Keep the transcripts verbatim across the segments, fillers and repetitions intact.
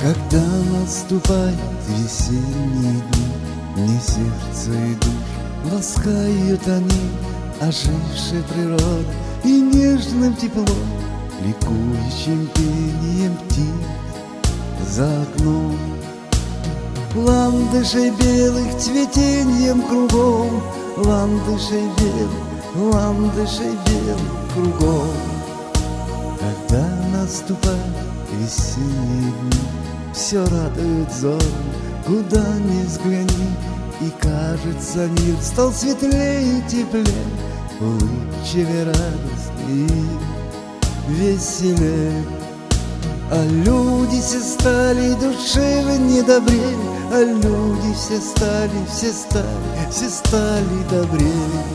Когда наступают весенние дни, мне сердце и душу ласкают они, ожившая природа и нежным теплом, ликующим пением птиц за окном. Ландышей белых цветеньем кругом, ландышей белых, ландышей белых кругом. Когда наступают весенние дни, все радует взор, куда ни взгляни, и кажется, мир стал светлее и теплее, улыбчивее, радостнее и веселее. А люди все стали душевнее, добрее, а люди все стали, все стали, все стали добрее.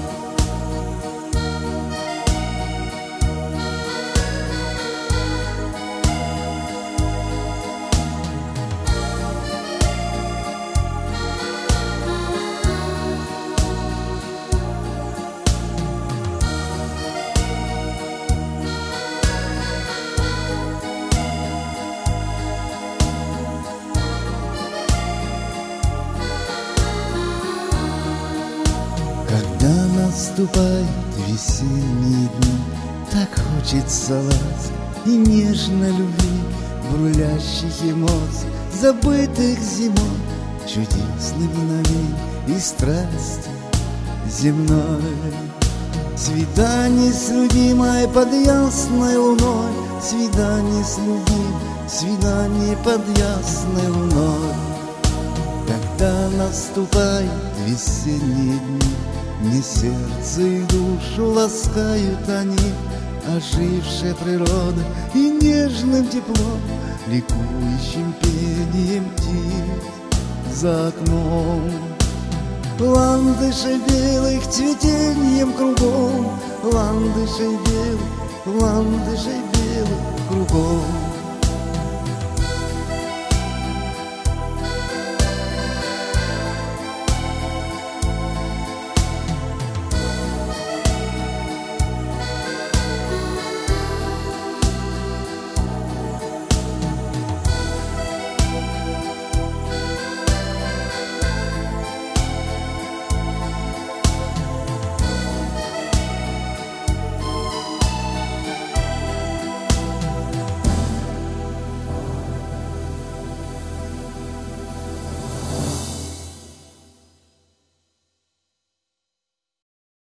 Когда наступают весенние дни, так хочется ласк и нежной любви, бурлящих эмоций, забытых зимой, чудесных мгновений и страсти земной. Свидание с любимой под ясной луной, свидание с любимой, свидание под ясной луной. Когда наступают весенние дни, мне сердце и душу ласкают они, ожившая природа и нежным теплом, ликующим пением птиц за окном. Ландышей белых цветеньем кругом, ландышей белых, ландышей белых кругом.